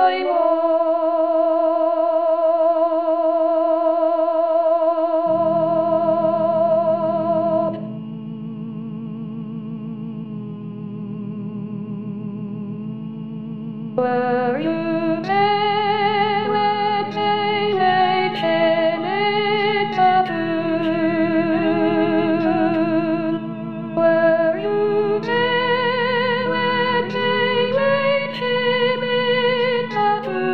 my mom. Were you there when they laid him in the tomb? Were you there when they laid him in the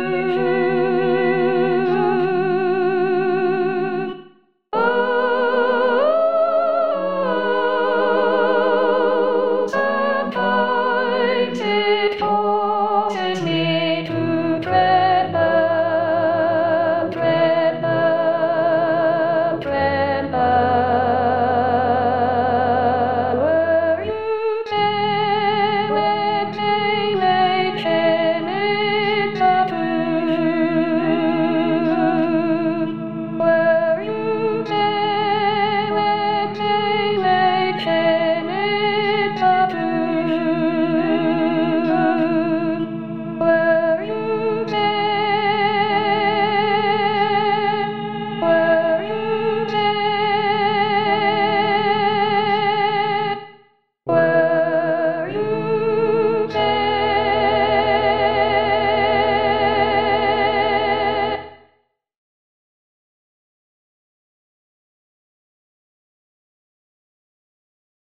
tomb? Oh, sometimes it haunted me.